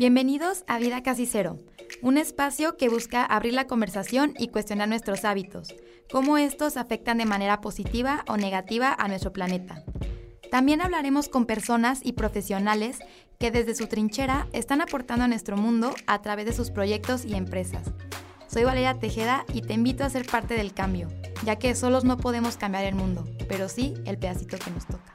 Bienvenidos a Vida Casi Cero, un espacio que busca abrir la conversación y cuestionar nuestros hábitos, cómo estos afectan de manera positiva o negativa a nuestro planeta. También hablaremos con personas y profesionales que desde su trinchera están aportando a nuestro mundo a través de sus proyectos y empresas. Soy Valeria Tejeda y te invito a ser parte del cambio, ya que solos no podemos cambiar el mundo, pero sí el pedacito que nos toca.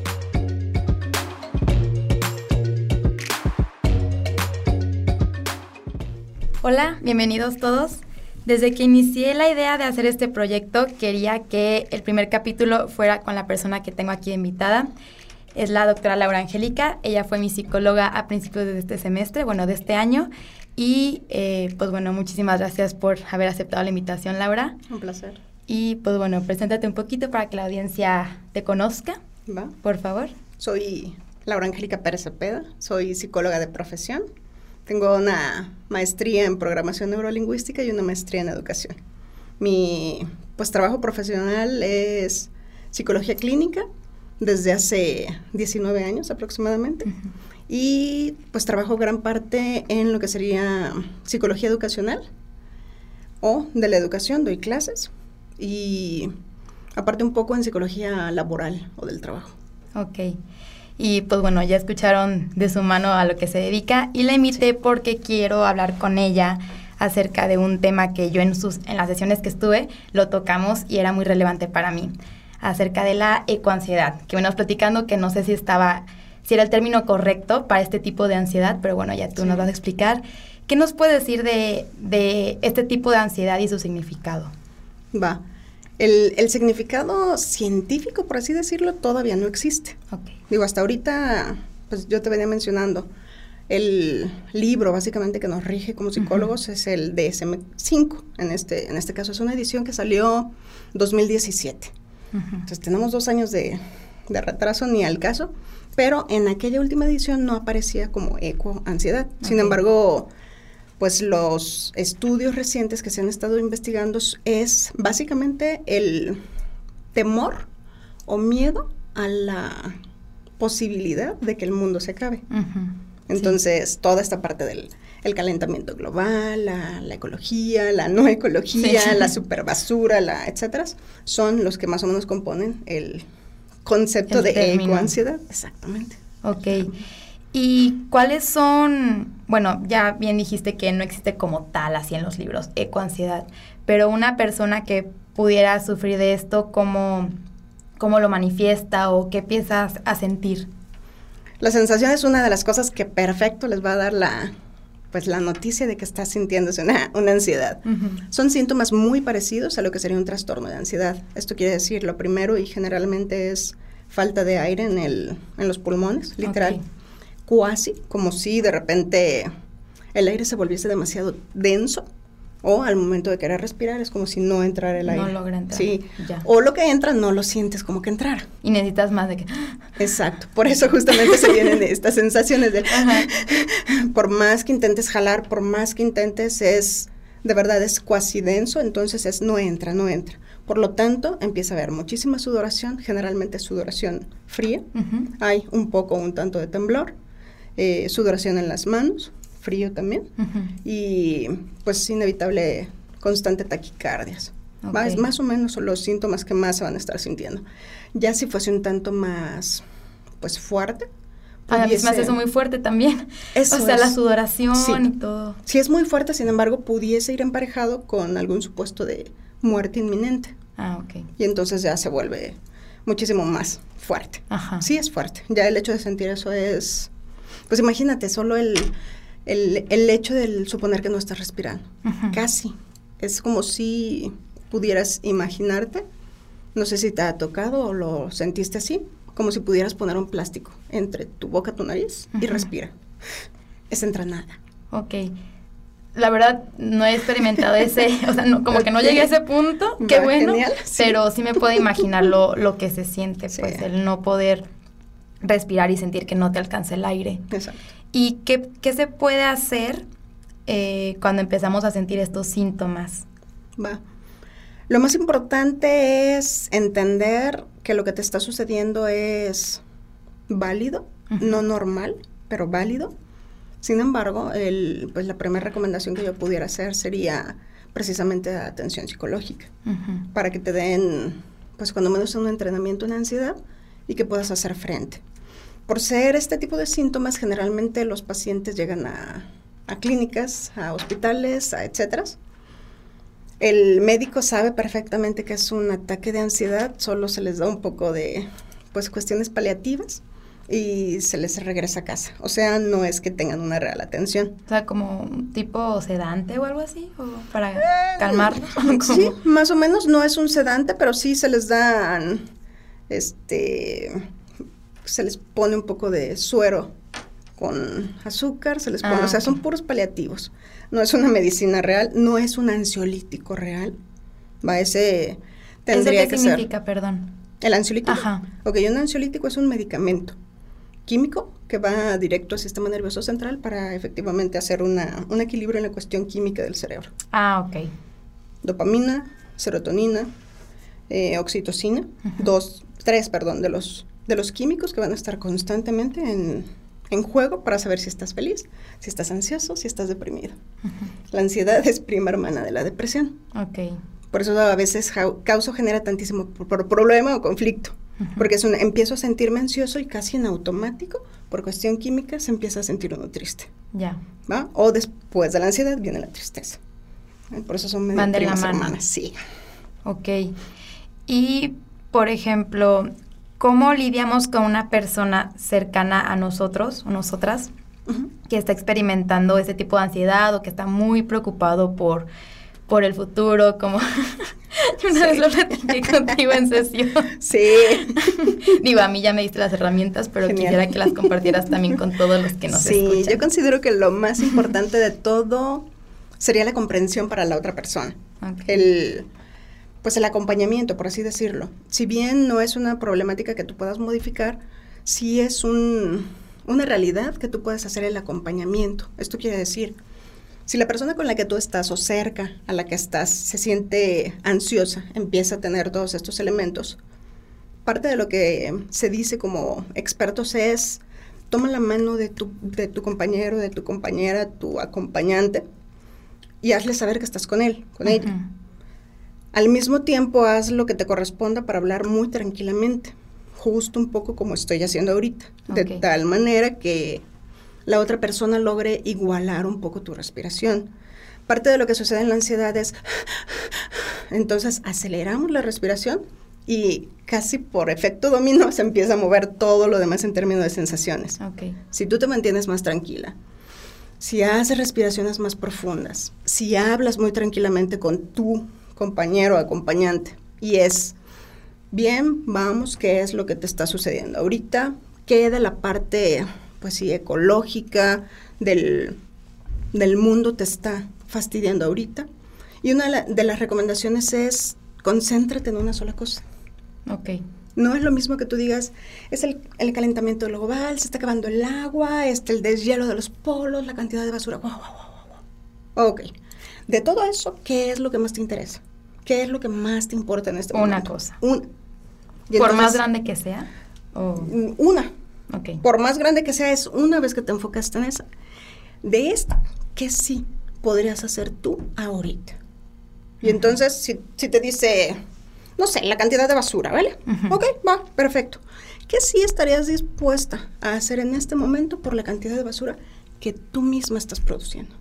Hola, bienvenidos todos. Desde que inicié la idea de hacer este proyecto, quería que el primer capítulo fuera con la persona que tengo aquí invitada. Es la doctora Laura Angélica. Ella fue mi psicóloga a principios de este semestre, de este año. Y, muchísimas gracias por haber aceptado la invitación, Laura. Un placer. Y, preséntate un poquito para que la audiencia te conozca. Va. Por favor. Soy Laura Angélica Pérez Cepeda. Soy psicóloga de profesión. Tengo una maestría en programación neurolingüística y una maestría en educación. Mi trabajo profesional es psicología clínica desde hace 19 años aproximadamente. Uh-huh. Y trabajo gran parte en lo que sería psicología educacional o de la educación, doy clases. Y aparte un poco en psicología laboral o del trabajo. Ok. Y ya escucharon de su mano a lo que se dedica y la invité porque quiero hablar con ella acerca de un tema que yo en las sesiones que estuve lo tocamos y era muy relevante para mí, acerca de la ecoansiedad, que venimos platicando que no sé si era el término correcto para este tipo de ansiedad, pero ya tú nos vas a explicar. ¿Qué nos puedes decir de este tipo de ansiedad y su significado? Va. El significado científico, por así decirlo, todavía no existe. Okay. Hasta ahorita, yo te venía mencionando, el libro básicamente que nos rige como psicólogos, uh-huh, es el DSM-5. En este caso es una edición que salió 2017. Uh-huh. Entonces tenemos 2 años de retraso, ni al caso, pero en aquella última edición no aparecía como ecoansiedad. Okay. Sin embargo, los estudios recientes que se han estado investigando es básicamente el temor o miedo a la posibilidad de que el mundo se acabe. Uh-huh. Entonces, sí, toda esta parte del calentamiento global, la ecología, la no ecología, sí, la superbasura, etcétera, son los que más o menos componen el concepto de ecoansiedad. Exactamente. Ok. ¿Y cuáles son? Ya bien dijiste que no existe como tal así en los libros, ecoansiedad, pero una persona que pudiera sufrir de esto, ¿cómo lo manifiesta o qué empiezas a sentir? La sensación es una de las cosas que perfecto les va a dar la noticia de que estás sintiéndose una ansiedad. Uh-huh. Son síntomas muy parecidos a lo que sería un trastorno de ansiedad. Esto quiere decir, lo primero y generalmente es falta de aire en los pulmones, literal. Okay. Cuasi, como si de repente el aire se volviese demasiado denso, o al momento de querer respirar es como si no entrara el aire. No logra entrar. Sí, ya. O lo que entra no lo sientes como que entrara. Y necesitas más de que... Exacto, por eso justamente se vienen estas sensaciones de... Por más que intentes jalar, por más que intentes, de verdad es cuasi denso, entonces no entra. Por lo tanto, empieza a haber muchísima sudoración, generalmente sudoración fría, uh-huh, hay un tanto de temblor, sudoración en las manos, frío también, uh-huh, y inevitable constante taquicardias. Okay. Más o menos son los síntomas que más se van a estar sintiendo. Ya si fuese un tanto más fuerte, a mí me hace eso muy fuerte también. La sudoración, sí, y todo. Si es muy fuerte, sin embargo, pudiese ir emparejado con algún supuesto de muerte inminente. Ok. Y entonces ya se vuelve muchísimo más fuerte. Ajá. Sí, es fuerte. Ya el hecho de sentir eso es... imagínate, solo el hecho de suponer que no estás respirando. Uh-huh. Casi. Es como si pudieras imaginarte, no sé si te ha tocado o lo sentiste así, como si pudieras poner un plástico entre tu boca, tu nariz, uh-huh, y respira. Es entra nada. Ok. La verdad, no he experimentado como que no llegué a ese punto, qué bueno, genial, sí, pero sí me puedo imaginar lo que se siente, sí, el no poder respirar y sentir que no te alcanza el aire. Exacto. ¿Y qué se puede hacer cuando empezamos a sentir estos síntomas? Lo más importante es entender que lo que te está sucediendo es válido, uh-huh, no normal, pero válido. Sin embargo, pues la primera recomendación que yo pudiera hacer sería precisamente atención psicológica, para que te den, pues cuando menos un entrenamiento en ansiedad y que puedas hacer frente. Por ser este tipo de síntomas, generalmente los pacientes llegan a clínicas, a hospitales, a etcétera. El médico sabe perfectamente que es un ataque de ansiedad, solo se les da un poco de, pues, cuestiones paliativas y se les regresa a casa. O sea, no es que tengan una real atención. O sea, como un tipo sedante o algo así, o para calmarlo. Sí, más o menos, no es un sedante, pero sí se les dan, se les pone un poco de suero con azúcar, se les pone, o sea, son puros paliativos. No es una medicina real, no es un ansiolítico real. Ese tendría que ser. ¿Eso qué significa, perdón? ¿El ansiolítico? Ajá. Ok, un ansiolítico es un medicamento químico que va directo al sistema nervioso central para efectivamente hacer un equilibrio en la cuestión química del cerebro. Ah, ok. Dopamina, serotonina, oxitocina, tres de los químicos que van a estar constantemente en juego para saber si estás feliz, si estás ansioso, si estás deprimido. La ansiedad es prima hermana de la depresión. Ok. Por eso a veces genera tantísimo problema o conflicto. Porque empiezo a sentirme ansioso y casi en automático, por cuestión química, se empieza a sentir uno triste. Ya. ¿Va? O después de la ansiedad viene la tristeza. Por eso son Van de primas la mano. hermanas. Sí. Ok. Y, por ejemplo, ¿cómo lidiamos con una persona cercana a nosotros o nosotras que está experimentando ese tipo de ansiedad o que está muy preocupado por el futuro? Como yo una vez lo platiqué contigo en sesión. Sí. Digo, a mí ya me diste las herramientas, pero Genial. quisiera que las compartieras también con todos los que nos escuchan. Sí, yo considero que lo más importante de todo sería la comprensión para la otra persona. Okay. Pues el acompañamiento, por así decirlo. Si bien no es una problemática que tú puedas modificar, sí es una realidad que tú puedes hacer el acompañamiento. Esto quiere decir, si la persona con la que tú estás o cerca a la que estás se siente ansiosa, empieza a tener todos estos elementos, parte de lo que se dice como expertos es, toma la mano de tu compañero, de tu compañera, tu acompañante, y hazle saber que estás con él, con ella. Al mismo tiempo, haz lo que te corresponda para hablar muy tranquilamente, justo un poco como estoy haciendo ahorita, de tal manera que la otra persona logre igualar un poco tu respiración. Parte de lo que sucede en la ansiedad es, entonces aceleramos la respiración y casi por efecto dominó se empieza a mover todo lo demás en términos de sensaciones. Si tú te mantienes más tranquila, si haces respiraciones más profundas, si hablas muy tranquilamente con tu compañero o acompañante y es, bien, vamos, ¿qué es lo que te está sucediendo ahorita? Queda la parte, pues sí, ecológica del mundo te está fastidiando ahorita. Y una de las recomendaciones es, concéntrate en una sola cosa. No es lo mismo que tú digas, es el calentamiento global, se está acabando el agua, el deshielo de los polos, la cantidad de basura. Ok. De todo eso, ¿qué es lo que más te interesa? ¿Qué es lo que más te importa en este momento? Una cosa. ¿Por entonces, más grande que sea? Una. Por más grande que sea, es una vez que te enfocaste en esa. De esta, ¿qué sí podrías hacer tú ahorita? Y entonces, si te dice, no sé, la cantidad de basura, ¿vale? Ok, va, perfecto. ¿Qué sí estarías dispuesta a hacer en este momento por la cantidad de basura que tú misma estás produciendo?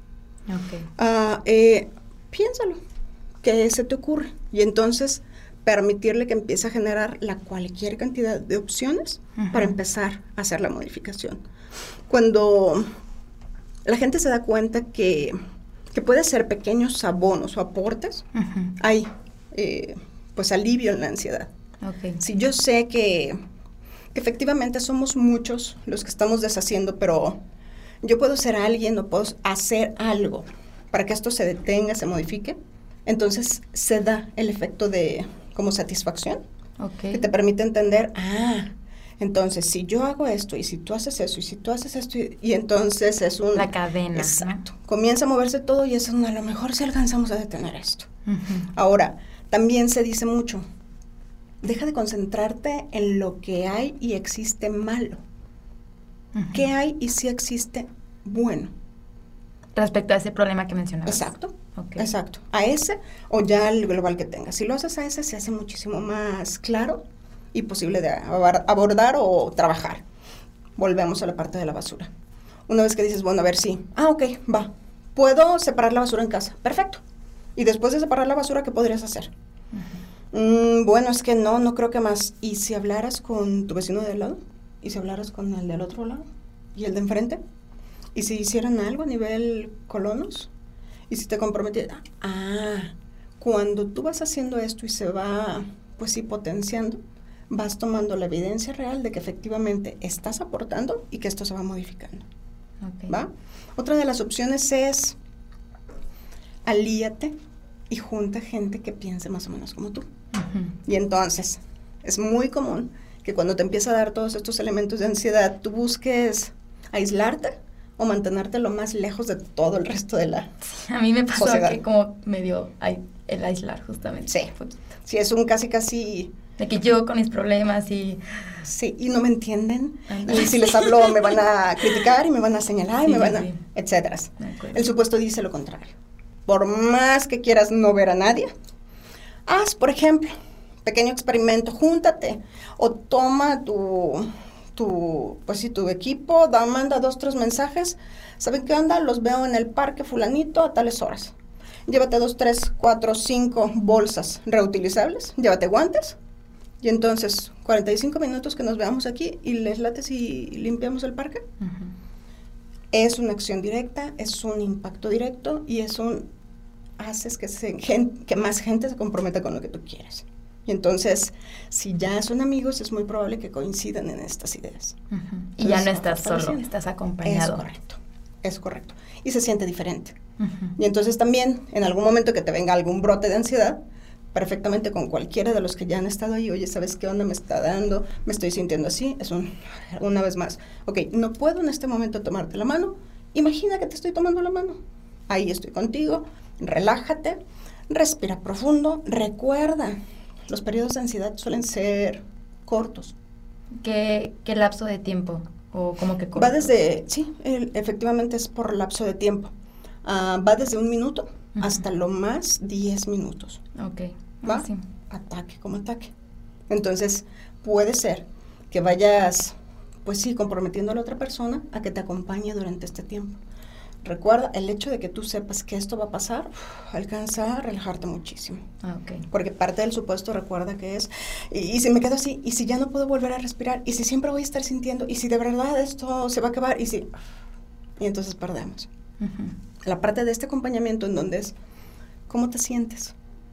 Piénsalo, ¿qué se te ocurre? Y entonces permitirle que empiece a generar cualquier cantidad de opciones para empezar a hacer la modificación. Cuando la gente se da cuenta que puede hacer pequeños abonos o aportes, hay pues alivio en la ansiedad. Si yo sé que efectivamente somos muchos los que estamos deshaciendo, pero yo puedo ser alguien o puedo hacer algo para que esto se detenga, se modifique, entonces se da el efecto de como satisfacción, que te permite entender, entonces si yo hago esto, y si tú haces eso, y si tú haces esto, y entonces es la cadena. Exacto. Comienza a moverse todo y es a lo mejor si alcanzamos a detener esto. Ahora, también se dice mucho, deja de concentrarte en lo que hay y existe malo. ¿Qué hay y si existe bueno. Respecto a ese problema que mencionabas. Exacto, Okay. exacto. A ese o ya al global que tengas. Si lo haces a ese, se hace muchísimo más claro y posible de abordar o trabajar. Volvemos a la parte de la basura. Una vez que dices, bueno, a ver, sí. Ok, va. ¿Puedo separar la basura en casa? Perfecto. Y después de separar la basura, ¿qué podrías hacer? Bueno, es que no creo que más. ¿Y si hablaras con tu vecino de al lado? ¿Y si hablaras con el del otro lado? ¿Y el de enfrente? ¿Y si hicieran algo a nivel colonos? ¿Y si te comprometieran? Cuando tú vas haciendo esto y se va, pues sí, potenciando, vas tomando la evidencia real de que efectivamente estás aportando y que esto se va modificando. Okay. ¿Va? Otra de las opciones es alíate y junta gente que piense más o menos como tú. Y entonces, es muy común que cuando te empieza a dar todos estos elementos de ansiedad, tú busques aislarte o mantenerte lo más lejos de todo el resto de la A mí me pasó sociedad. que como medio el aislar justamente. Sí. Sí, es un casi... De que yo con mis problemas y... Sí, y no me entienden. Ándale. Y si les hablo me van a criticar y me van a señalar Sí, y me van sí. etcétera. De acuerdo. El supuesto dice lo contrario. Por más que quieras no ver a nadie, haz, por ejemplo, pequeño experimento, júntate o toma tu equipo, manda 2, 3 mensajes. ¿Saben qué onda? Los veo en el parque fulanito a tales horas. Llévate 2, 3, 4, 5 bolsas reutilizables, llévate guantes. Y entonces, 45 minutos que nos veamos aquí y les late si limpiamos el parque. Es una acción directa, es un impacto directo y haces que más gente se comprometa con lo que tú quieres. Y entonces, si ya son amigos, es muy probable que coincidan en estas ideas. Y ya no estás fortaleciendo. solo, estás acompañado. Es correcto. Y se siente diferente. Y entonces también, en algún momento que te venga algún brote de ansiedad, perfectamente con cualquiera de los que ya han estado ahí, oye, ¿sabes qué onda me está dando? Me estoy sintiendo así, una vez más, ok, no puedo en este momento tomarte la mano, imagina que te estoy tomando la mano, ahí estoy contigo, relájate, respira profundo, recuerda, los periodos de ansiedad suelen ser cortos. ¿Qué lapso de tiempo? ¿O cómo que corto? Va desde, sí, efectivamente es por lapso de tiempo, va desde 1 minuto hasta lo más 10 minutos. Ok. ¿Va? Sí. Ataque como ataque. Entonces, puede ser que vayas, pues sí, comprometiendo a la otra persona a que te acompañe durante este tiempo. Recuerda, el hecho de que tú sepas que esto va a pasar, alcanza a relajarte muchísimo. Ok. Porque parte del supuesto, recuerda que es, y si me quedo así, y si ya no puedo volver a respirar, y si siempre voy a estar sintiendo, y si de verdad esto se va a acabar, y entonces perdemos. La parte de este acompañamiento en donde es, ¿cómo te sientes?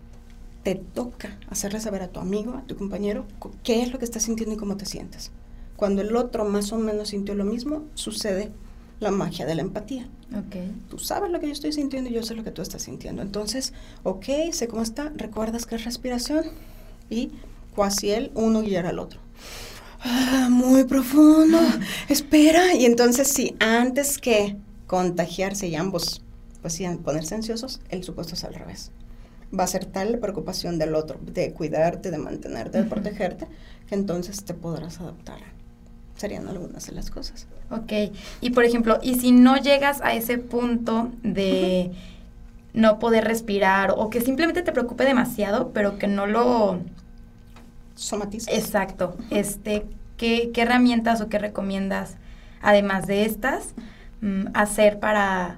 Te toca hacerle saber a tu amigo, a tu compañero, qué es lo que estás sintiendo y cómo te sientes. Cuando el otro más o menos sintió lo mismo, sucede la magia de la empatía. Okay. Tú sabes lo que yo estoy sintiendo y yo sé lo que tú estás sintiendo. Entonces, ok, sé cómo está, recuerdas que es respiración y cuasi uno guiará al otro. Muy profundo, espera. Y entonces sí, antes que contagiarse y ambos, pues sí, ponerse ansiosos, el supuesto es al revés. Va a ser tal la preocupación del otro, de cuidarte, de mantenerte, de protegerte, que entonces te podrás adaptar. Serían algunas de las cosas. Ok, y por ejemplo, ¿y si no llegas a ese punto de no poder respirar o que simplemente te preocupe demasiado, pero que no lo somatizas? Exacto. ¿Qué herramientas o qué recomiendas, además de estas, hacer para,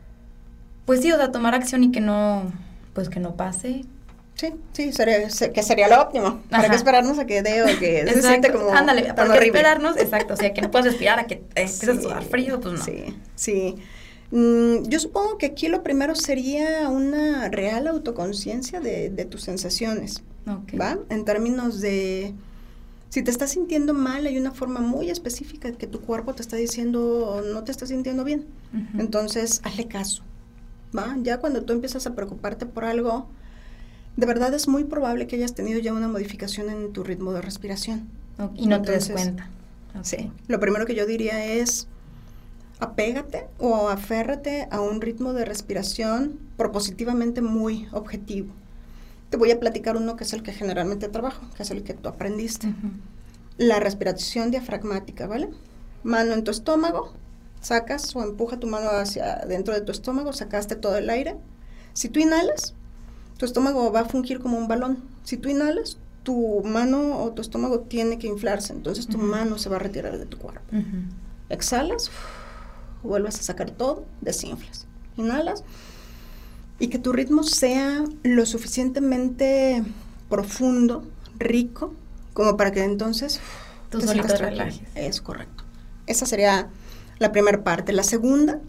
pues sí, o sea, tomar acción y que no pase? Sí, sería lo óptimo. ¿Para qué esperarnos a que dé o que se siente como ándale, tan ¿para qué horrible? esperarnos? Exacto, o sea, que no puedes respirar, a que empieces a sudar frío, pues no. Sí. Yo supongo que aquí lo primero sería una real autoconciencia de tus sensaciones, Okay. ¿va? En términos de, si te estás sintiendo mal, hay una forma muy específica que tu cuerpo te está diciendo no te estás sintiendo bien. Entonces, hazle caso, ¿va? Ya cuando tú empiezas a preocuparte por algo, de verdad es muy probable que hayas tenido ya una modificación en tu ritmo de respiración. Y no te des cuenta. Okay. Sí, lo primero que yo diría es apégate o aférrate a un ritmo de respiración propositivamente muy objetivo. Te voy a platicar uno que es el que generalmente trabajo, que es el que tú aprendiste. La respiración diafragmática, ¿vale? Mano en tu estómago, sacas o empuja tu mano hacia dentro de tu estómago, sacaste todo el aire. Si tú inhalas, tu estómago va a fungir como un balón. Si tú inhalas, tu mano o tu estómago tiene que inflarse, entonces tu mano se va a retirar de tu cuerpo. Exhalas, vuelves a sacar todo, desinflas. Inhalas y que tu ritmo sea lo suficientemente profundo, rico, como para que entonces tú solito te relajes. Es correcto. Esa sería la primera parte. La segunda,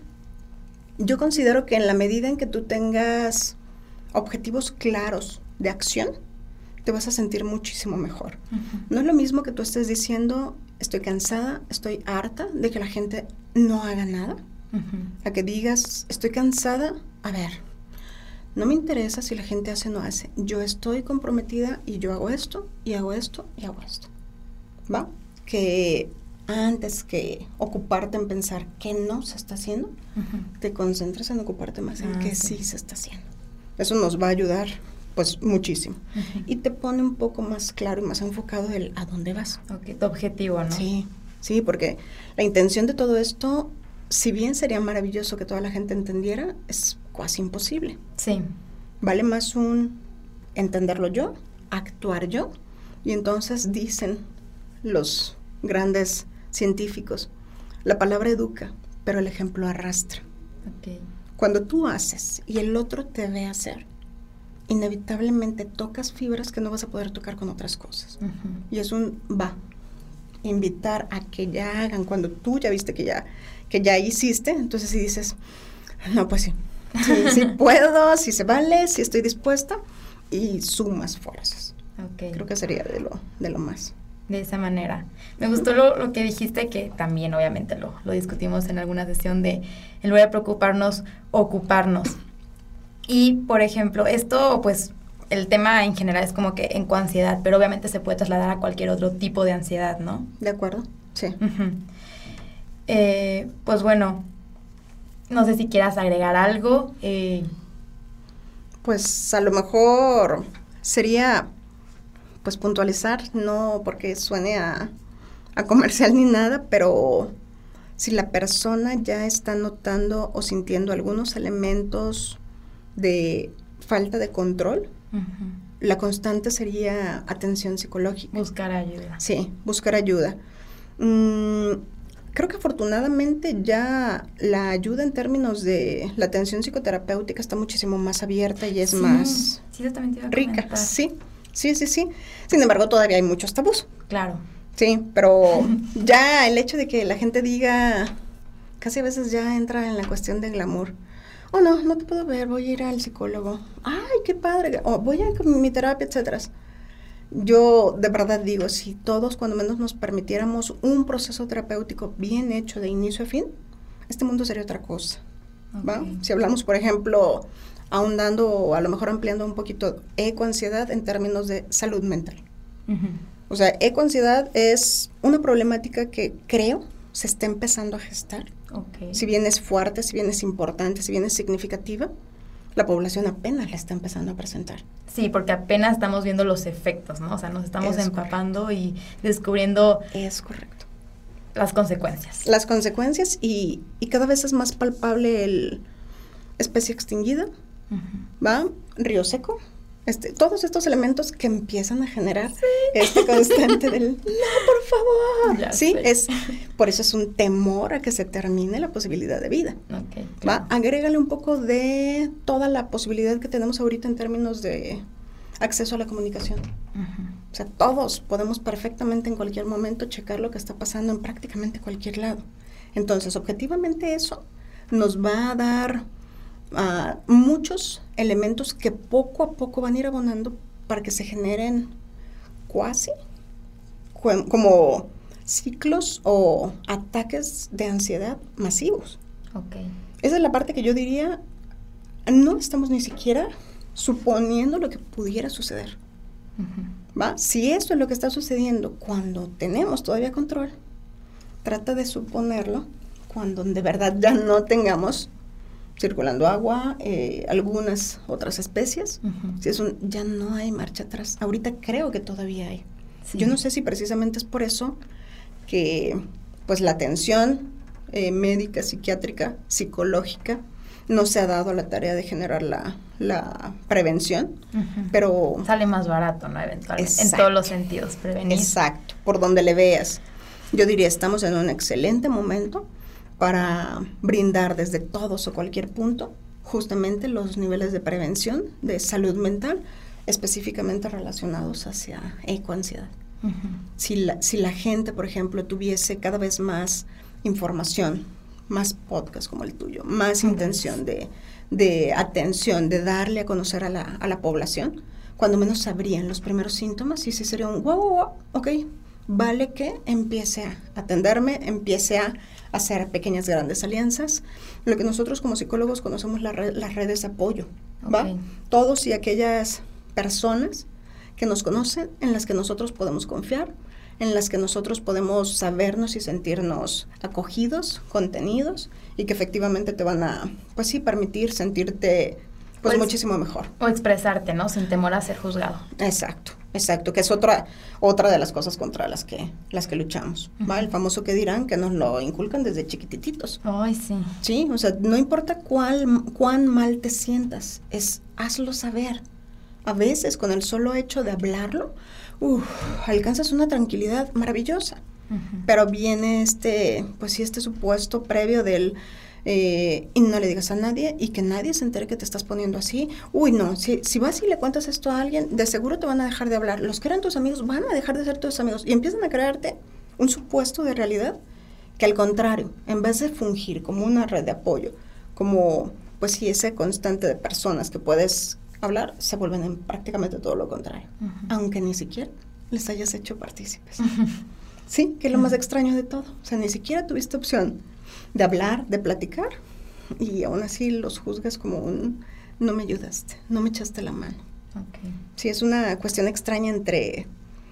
yo considero que en la medida en que tú tengas objetivos claros de acción, te vas a sentir muchísimo mejor. No es lo mismo que tú estés diciendo, estoy cansada, estoy harta de que la gente no haga nada, a que digas, estoy cansada, a ver, no me interesa si la gente hace o no hace, yo estoy comprometida y yo hago esto, y hago esto, y hago esto, ¿va? Que antes que ocuparte en pensar qué no se está haciendo, te concentres en ocuparte más en qué sí se está haciendo. Eso nos va a ayudar, pues, muchísimo. Y te pone un poco más claro y más enfocado el a dónde vas. Ok, tu objetivo, ¿no? Sí, porque la intención de todo esto, si bien sería maravilloso que toda la gente entendiera, es casi imposible. Sí. Vale más un entenderlo yo, actuar yo, y entonces dicen los grandes científicos, la palabra educa, pero el ejemplo arrastra. Okay. Cuando tú haces y el otro te ve hacer, inevitablemente tocas fibras que no vas a poder tocar con otras cosas. Y es un invitar a que ya hagan cuando tú ya viste que ya hiciste, entonces si dices, no, pues sí puedo, sí se vale, sí estoy dispuesta, y sumas fuerzas. Okay. Creo que sería de lo más. De esa manera. Me gustó lo que dijiste, que también obviamente lo discutimos en alguna sesión, de en lugar de preocuparnos, ocuparnos. Y, por ejemplo, esto, pues, el tema en general es como que encoansiedad, pero obviamente se puede trasladar a cualquier otro tipo de ansiedad, ¿no? De acuerdo, sí. Pues bueno, no sé si quieras agregar algo. Pues a lo mejor sería, pues, puntualizar, no porque suene a comercial ni nada, pero si la persona ya está notando o sintiendo algunos elementos de falta de control, la constante sería atención psicológica. Buscar ayuda. Sí, buscar ayuda. Creo que afortunadamente ya la ayuda en términos de la atención psicoterapéutica está muchísimo más abierta y es más rica. Sí. Sin embargo, todavía hay muchos tabús. Claro. Sí, pero ya el hecho de que la gente diga, casi a veces ya entra en la cuestión del glamour. Oh, no te puedo ver, voy a ir al psicólogo. Ay, qué padre. O voy a mi terapia, etcétera. Yo de verdad digo, si todos cuando menos nos permitiéramos un proceso terapéutico bien hecho de inicio a fin, este mundo sería otra cosa. ¿Va? Si hablamos, por ejemplo, ahondando o a lo mejor ampliando un poquito ecoansiedad en términos de salud mental. O sea, ecoansiedad es una problemática que creo se está empezando a gestar. Si bien es fuerte, si bien es importante, si bien es significativa, la población apenas la está empezando a presentar. Sí, porque apenas estamos viendo los efectos, ¿no? O sea, nos estamos empapando y descubriendo... Es correcto. Las consecuencias. Las consecuencias y cada vez es más palpable el especie extinguida, ¿va? Río seco. Todos estos elementos que empiezan a generar este constante del no, por favor. Sí, por eso es un temor a que se termine la posibilidad de vida. Okay, claro. Agrégale un poco de toda la posibilidad que tenemos ahorita en términos de acceso a la comunicación. O sea, todos podemos perfectamente en cualquier momento checar lo que está pasando en prácticamente cualquier lado. Entonces, objetivamente eso nos va a dar muchos elementos que poco a poco van a ir abonando para que se generen cuasi como ciclos o ataques de ansiedad masivos. Esa es la parte que yo diría, no estamos ni siquiera suponiendo lo que pudiera suceder. ¿Va? Si esto es lo que está sucediendo cuando tenemos todavía control, trata de suponerlo cuando de verdad ya no tengamos circulando agua, algunas otras especies. Si ya no hay marcha atrás. Ahorita creo que todavía hay. Sí. Yo no sé si precisamente es por eso que pues la atención médica, psiquiátrica, psicológica, no se ha dado la tarea de generar la prevención, pero... Sale más barato, ¿no? Eventualmente, exacto, en todos los sentidos, prevenir. Exacto, por donde le veas. Yo diría, estamos en un excelente momento para brindar desde todos o cualquier punto justamente los niveles de prevención de salud mental, específicamente relacionados hacia ecoansiedad. Si la gente, por ejemplo, tuviese cada vez más información, más podcast como el tuyo, más intención de atención, de darle a conocer a la población, cuando menos sabrían los primeros síntomas, y sí sería un wow, ok, vale que empiece a atenderme, empiece a hacer pequeñas grandes alianzas, lo que nosotros como psicólogos conocemos las redes de apoyo, ¿va? Okay. Todos y aquellas personas que nos conocen, en las que nosotros podemos confiar, en las que nosotros podemos sabernos y sentirnos acogidos, contenidos, y que efectivamente te van a, pues sí, permitir sentirte pues muchísimo mejor. O expresarte, ¿no? Sin temor a ser juzgado. Exacto, que es otra de las cosas contra las que luchamos, ¿va? El famoso que dirán, que nos lo inculcan desde chiquititos. Ay, sí. Sí, o sea, no importa cuán mal te sientas, hazlo saber. A veces, con el solo hecho de hablarlo, alcanzas una tranquilidad maravillosa. Pero viene este supuesto previo del y no le digas a nadie y que nadie se entere que te estás poniendo así. No, si vas y le cuentas esto a alguien, de seguro te van a dejar de hablar. Los que eran tus amigos van a dejar de ser tus amigos y empiezan a crearte un supuesto de realidad que, al contrario, en vez de fungir como una red de apoyo, como pues sí, ese constante de personas que puedes hablar, se vuelven en prácticamente todo lo contrario, aunque ni siquiera les hayas hecho partícipes. Sí, que es lo más extraño de todo. O sea, ni siquiera tuviste opción de hablar, de platicar, y aún así los juzgas como no me ayudaste, no me echaste la mano. Okay. Sí, es una cuestión extraña entre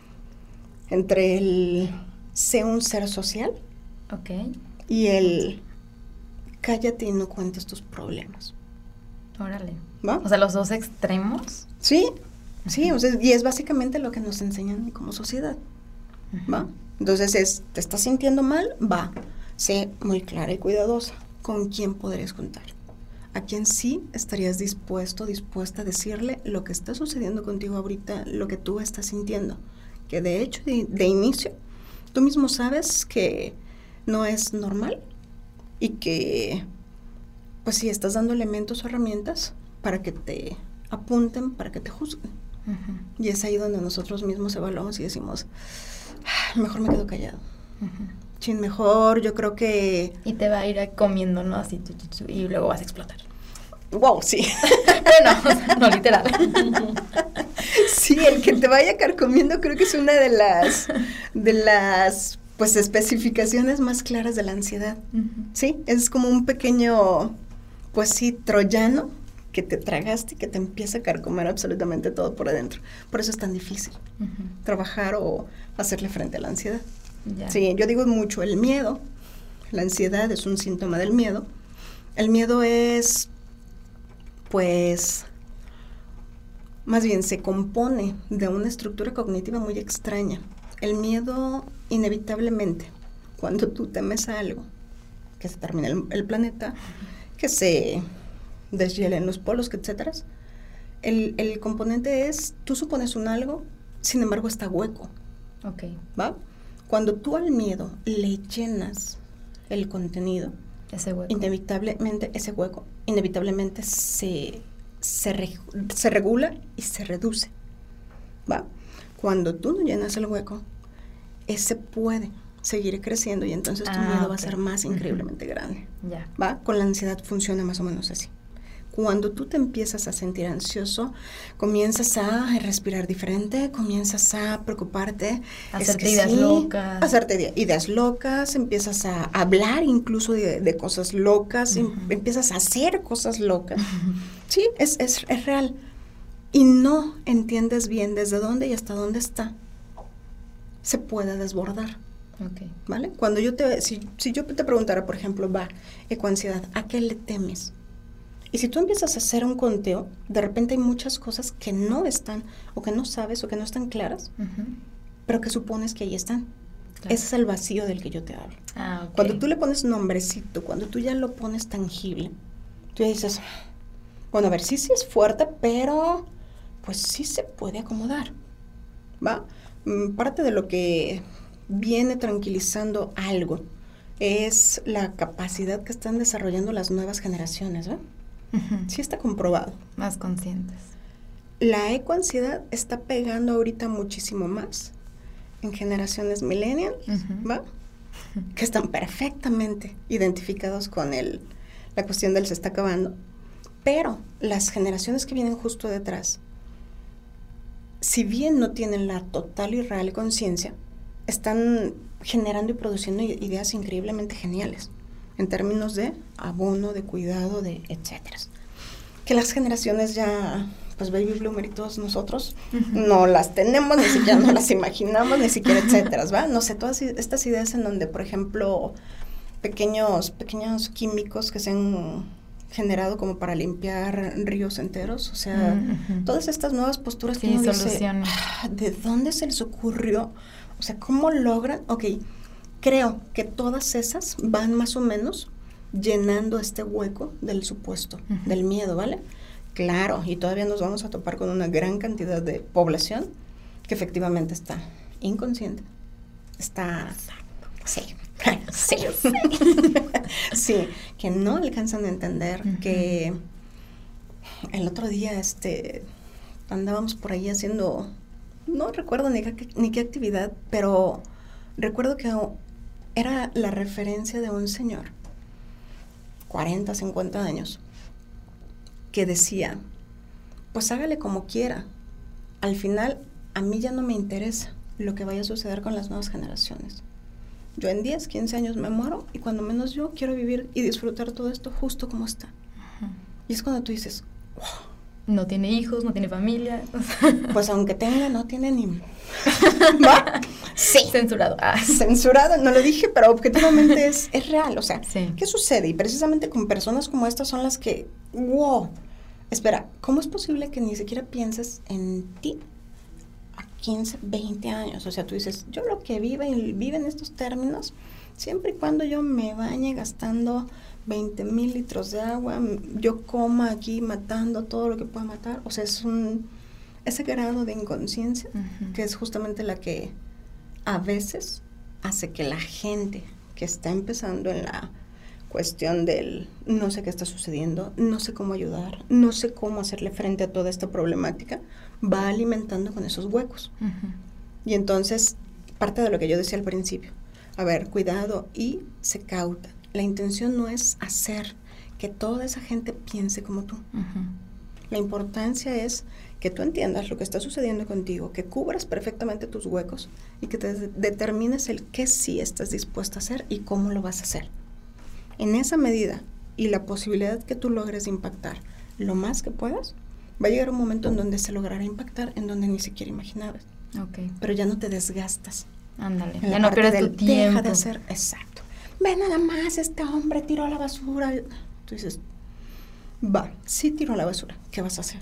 el sé un ser social, okay, y el cállate y no cuentes tus problemas. Órale. ¿Va? O sea, los dos extremos. Sí, o sea, y es básicamente lo que nos enseñan como sociedad, ¿va? Entonces te estás sintiendo mal, va, sé muy clara y cuidadosa. ¿Con quién podrías contar? ¿A quién sí estarías dispuesta a decirle lo que está sucediendo contigo ahorita, lo que tú estás sintiendo? Que de hecho, de inicio, tú mismo sabes que no es normal y que, pues sí, estás dando elementos o herramientas para que te apunten, para que te juzguen. Y es ahí donde nosotros mismos evaluamos y decimos, mejor me quedo callado. Chin, mejor, yo creo que... Y te va a ir comiendo, ¿no? Así, y luego vas a explotar. Wow, sí. Bueno, o sea, no literal. Sí, el que te vaya carcomiendo creo que es una de las pues especificaciones más claras de la ansiedad. Sí, es como un pequeño, pues sí, troyano que te tragaste y que te empieza a carcomer absolutamente todo por adentro. Por eso es tan difícil trabajar o hacerle frente a la ansiedad. Ya. Sí, yo digo mucho, el miedo, la ansiedad es un síntoma del miedo. El miedo es, pues, más bien se compone de una estructura cognitiva muy extraña. El miedo, inevitablemente, cuando tú temes a algo, que se termine el planeta, que se deshielen los polos, etcétera, el componente es, tú supones un algo, sin embargo está hueco. Okay. ¿Va? Cuando tú al miedo le llenas el contenido, ese hueco inevitablemente se regula y se reduce. ¿Va? Cuando tú no llenas el hueco, ese puede seguir creciendo y entonces tu miedo va a ser más increíblemente grande. Ya. ¿Va? Con la ansiedad funciona más o menos así. Cuando tú te empiezas a sentir ansioso, comienzas a respirar diferente, comienzas a preocuparte. Hacerte ideas locas. Hacerte ideas locas, empiezas a hablar incluso de cosas locas, empiezas a hacer cosas locas. Sí, es real. Y no entiendes bien desde dónde y hasta dónde se puede desbordar. Okay. ¿Vale? Cuando si yo te preguntara, por ejemplo, ecoansiedad, ¿a qué le temes? Y si tú empiezas a hacer un conteo, de repente hay muchas cosas que no están, o que no sabes, o que no están claras, pero que supones que ahí están. Claro. Ese es el vacío del que yo te hablo. Okay. Cuando tú le pones nombrecito, cuando tú ya lo pones tangible, tú ya dices, bueno, a ver, sí es fuerte, pero pues sí se puede acomodar, ¿va? Parte de lo que viene tranquilizando algo es la capacidad que están desarrollando las nuevas generaciones, ¿va? Sí está comprobado. Más conscientes. La ecoansiedad está pegando ahorita muchísimo más en generaciones millennials, ¿va? Que están perfectamente identificados con la cuestión del se está acabando, pero las generaciones que vienen justo detrás, si bien no tienen la total y real conciencia, están generando y produciendo ideas increíblemente geniales en términos de abono, de cuidado, de etcétera. Que las generaciones ya, pues baby bloomer y todos nosotros, no las tenemos, ni siquiera no las imaginamos, ni siquiera etcétera, ¿va? No sé, todas estas ideas en donde, por ejemplo, pequeños químicos que se han generado como para limpiar ríos enteros, o sea, todas estas nuevas posturas que uno dice, ¿de dónde se les ocurrió? O sea, ¿cómo logran? Ok, creo que todas esas van más o menos llenando este hueco del supuesto, del miedo, ¿vale? Claro, y todavía nos vamos a topar con una gran cantidad de población que efectivamente está inconsciente, está... Sí, sí, sí, que no alcanzan a entender que el otro día andábamos por ahí haciendo, no recuerdo ni qué actividad, pero recuerdo que era la referencia de un señor, 40, 50 años, que decía, pues hágale como quiera, al final a mí ya no me interesa lo que vaya a suceder con las nuevas generaciones. Yo en 10, 15 años me muero y cuando menos yo quiero vivir y disfrutar todo esto justo como está. Y es cuando tú dices, wow. No tiene hijos, no tiene familia. Pues aunque tenga, no tiene ni... ¿Va? Sí. Censurado. Censurado, no lo dije, pero objetivamente es real. O sea, sí. ¿Qué sucede? Y precisamente con personas como estas son las que, wow, espera, ¿cómo es posible que ni siquiera pienses en ti? 15, 20 años, o sea, tú dices, yo lo que vive en estos términos, siempre y cuando yo me bañe gastando 20,000 litros de agua, yo coma aquí matando todo lo que pueda matar, o sea, es ese grado de inconsciencia que es justamente la que a veces hace que la gente que está empezando en la cuestión del no sé qué está sucediendo, no sé cómo ayudar, no sé cómo hacerle frente a toda esta problemática, va alimentando con esos huecos. Y entonces, parte de lo que yo decía al principio, a ver, cuidado y se cauta. La intención no es hacer que toda esa gente piense como tú. La importancia es que tú entiendas lo que está sucediendo contigo, que cubras perfectamente tus huecos y que te determines el qué sí estás dispuesta a hacer y cómo lo vas a hacer. En esa medida y la posibilidad que tú logres impactar lo más que puedas, va a llegar un momento en donde se logrará impactar en donde ni siquiera imaginabas. Okay. Pero ya no te desgastas. Ándale, ya no pierdes tu tiempo. Deja de hacer, exacto. Ve nada más, este hombre tiró a la basura. Tú dices, va, sí tiró a la basura, ¿qué vas a hacer?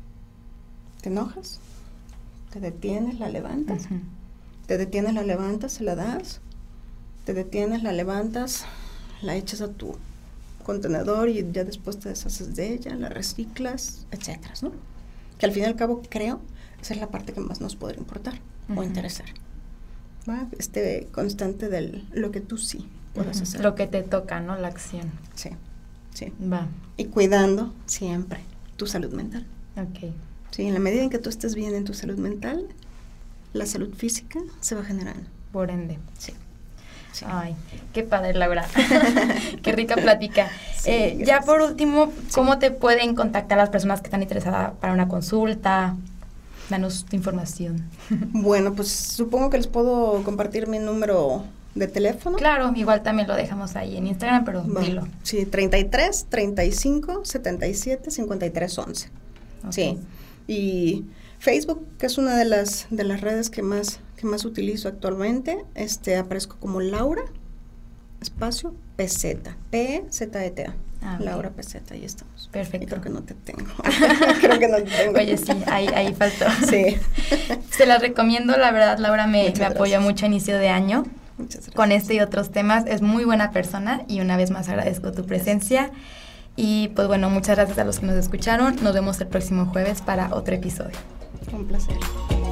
¿Te enojas? ¿Te detienes, la levantas? ¿Te detienes, la levantas, se la das? ¿Te detienes, la levantas, la echas a tu contenedor y ya después te deshaces de ella, la reciclas, etcétera, ¿no? Que al fin y al cabo creo esa es la parte que más nos podría importar o interesar. ¿Va? Constante del lo que tú sí puedes hacer. Lo que te toca, ¿no? La acción. Sí, sí. Va. Y cuidando siempre tu salud mental. Ok. Sí, en la medida en que tú estés bien en tu salud mental, la salud física se va generando. Por ende. Sí. Sí. Ay, qué padre, Laura. Qué rica plática. Sí, ya por último, ¿cómo te pueden contactar las personas que están interesadas para una consulta? Danos tu información. Bueno, pues supongo que les puedo compartir mi número de teléfono. Claro, igual también lo dejamos ahí en Instagram, pero dilo. Sí, 33 35 77 53 11. Okay. Sí. Y Facebook, que es una de las redes que más utilizo actualmente, aparezco como Laura espacio Pezzetta, P-Z-E-T-A. Laura Pezzetta, ahí estamos. Perfecto. Y creo que no te tengo. Creo que no te tengo. Oye, sí, ahí faltó. Sí. Se las recomiendo, la verdad, Laura me apoya mucho a inicio de año. con este y otros temas. Es muy buena persona y una vez más agradezco tu presencia. Y pues bueno, muchas gracias a los que nos escucharon. Nos vemos el próximo jueves para otro episodio. Un placer.